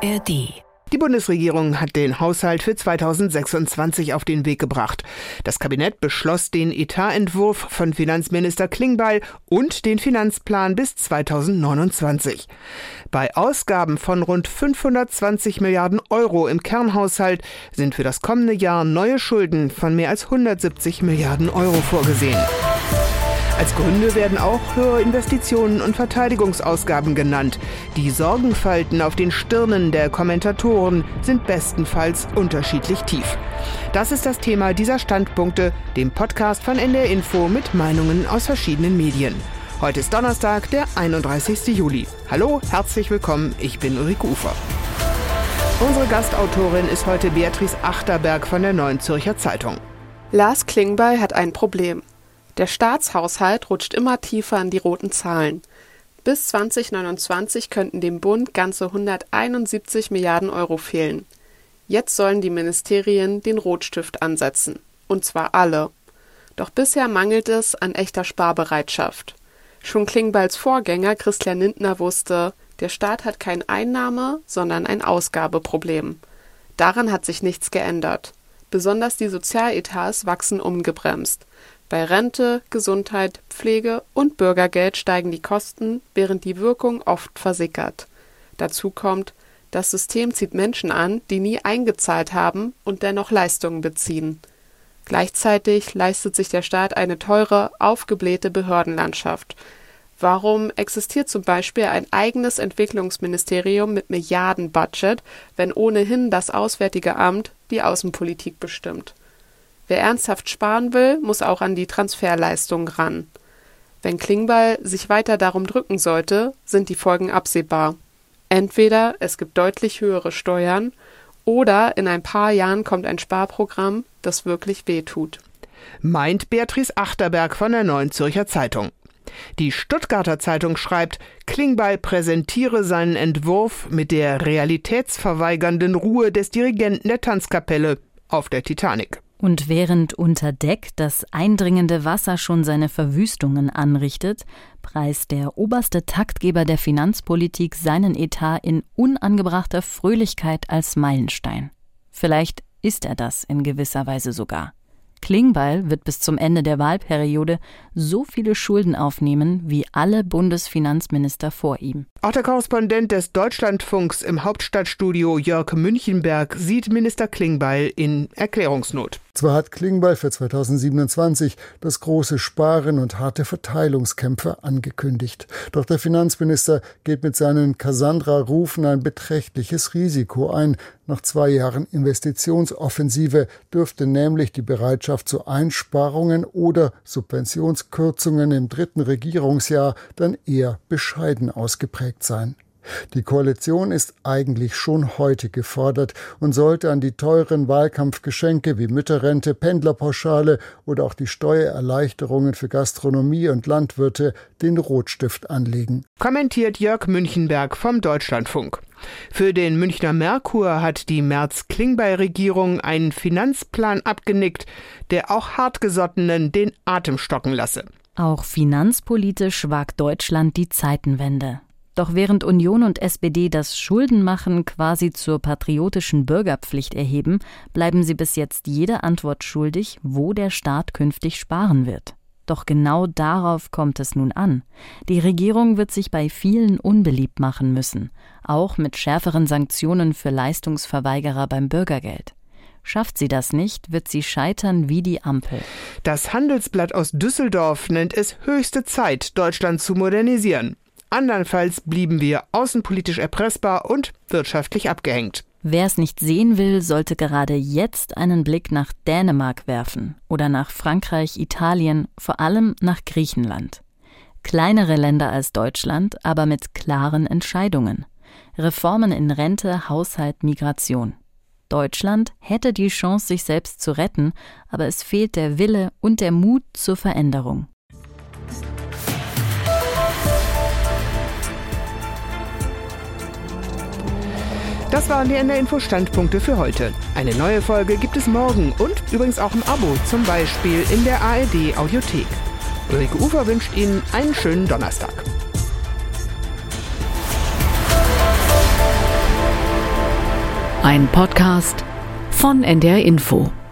ARD. Die Bundesregierung hat den Haushalt für 2026 auf den Weg gebracht. Das Kabinett beschloss den Etatentwurf von Finanzminister Klingbeil und den Finanzplan bis 2029. Bei Ausgaben von rund 520 Milliarden Euro im Kernhaushalt sind für das kommende Jahr neue Schulden von mehr als 170 Milliarden Euro vorgesehen. Als Gründe werden auch höhere Investitionen und Verteidigungsausgaben genannt. Die Sorgenfalten auf den Stirnen der Kommentatoren sind bestenfalls unterschiedlich tief. Das ist das Thema dieser Standpunkte, dem Podcast von NDR Info mit Meinungen aus verschiedenen Medien. Heute ist Donnerstag, der 31. Juli. Hallo, herzlich willkommen, ich bin Ulrike Ufer. Unsere Gastautorin ist heute Beatrice Achterberg von der Neuen Zürcher Zeitung. Lars Klingbeil hat ein Problem. Der Staatshaushalt rutscht immer tiefer in die roten Zahlen. Bis 2029 könnten dem Bund ganze 171 Milliarden Euro fehlen. Jetzt sollen die Ministerien den Rotstift ansetzen. Und zwar alle. Doch bisher mangelt es an echter Sparbereitschaft. Schon Klingbeils Vorgänger Christian Lindner wusste, der Staat hat kein Einnahme-, sondern ein Ausgabeproblem. Daran hat sich nichts geändert. Besonders die Sozialetats wachsen ungebremst. Bei Rente, Gesundheit, Pflege und Bürgergeld steigen die Kosten, während die Wirkung oft versickert. Dazu kommt, das System zieht Menschen an, die nie eingezahlt haben und dennoch Leistungen beziehen. Gleichzeitig leistet sich der Staat eine teure, aufgeblähte Behördenlandschaft. Warum existiert zum Beispiel ein eigenes Entwicklungsministerium mit Milliardenbudget, wenn ohnehin das Auswärtige Amt die Außenpolitik bestimmt? Wer ernsthaft sparen will, muss auch an die Transferleistungen ran. Wenn Klingbeil sich weiter darum drücken sollte, sind die Folgen absehbar. Entweder es gibt deutlich höhere Steuern oder in ein paar Jahren kommt ein Sparprogramm, das wirklich wehtut. Meint Beatrice Achterberg von der Neuen Zürcher Zeitung. Die Stuttgarter Zeitung schreibt, Klingbeil präsentiere seinen Entwurf mit der realitätsverweigernden Ruhe des Dirigenten der Tanzkapelle auf der Titanic. Und während unter Deck das eindringende Wasser schon seine Verwüstungen anrichtet, preist der oberste Taktgeber der Finanzpolitik seinen Etat in unangebrachter Fröhlichkeit als Meilenstein. Vielleicht ist er das in gewisser Weise sogar. Klingbeil wird bis zum Ende der Wahlperiode so viele Schulden aufnehmen wie alle Bundesfinanzminister vor ihm. Auch der Korrespondent des Deutschlandfunks im Hauptstadtstudio Jörg Münchenberg sieht Minister Klingbeil in Erklärungsnot. Zwar hat Klingbeil für 2027 das große Sparen und harte Verteilungskämpfe angekündigt. Doch der Finanzminister geht mit seinen Cassandra-Rufen ein beträchtliches Risiko ein. Nach 2 Jahren Investitionsoffensive dürfte nämlich die Bereitschaft zu Einsparungen oder Subventionskürzungen im 3. Regierungsjahr dann eher bescheiden ausgeprägt sein. Die Koalition ist eigentlich schon heute gefordert und sollte an die teuren Wahlkampfgeschenke wie Mütterrente, Pendlerpauschale oder auch die Steuererleichterungen für Gastronomie und Landwirte den Rotstift anlegen. Kommentiert Jörg Münchenberg vom Deutschlandfunk. Für den Münchner Merkur hat die Merz-Klingbeil-Regierung einen Finanzplan abgenickt, der auch Hartgesottenen den Atem stocken lasse. Auch finanzpolitisch wagt Deutschland die Zeitenwende. Doch während Union und SPD das Schuldenmachen quasi zur patriotischen Bürgerpflicht erheben, bleiben sie bis jetzt jede Antwort schuldig, wo der Staat künftig sparen wird. Doch genau darauf kommt es nun an. Die Regierung wird sich bei vielen unbeliebt machen müssen, auch mit schärferen Sanktionen für Leistungsverweigerer beim Bürgergeld. Schafft sie das nicht, wird sie scheitern wie die Ampel. Das Handelsblatt aus Düsseldorf nennt es höchste Zeit, Deutschland zu modernisieren. Andernfalls blieben wir außenpolitisch erpressbar und wirtschaftlich abgehängt. Wer es nicht sehen will, sollte gerade jetzt einen Blick nach Dänemark werfen oder nach Frankreich, Italien, vor allem nach Griechenland. Kleinere Länder als Deutschland, aber mit klaren Entscheidungen. Reformen in Rente, Haushalt, Migration. Deutschland hätte die Chance, sich selbst zu retten, aber es fehlt der Wille und der Mut zur Veränderung. Das waren die NDR Info Standpunkte für heute. Eine neue Folge gibt es morgen und übrigens auch im Abo, zum Beispiel in der ARD Audiothek. Ulrike Ufer wünscht Ihnen einen schönen Donnerstag. Ein Podcast von NDR Info.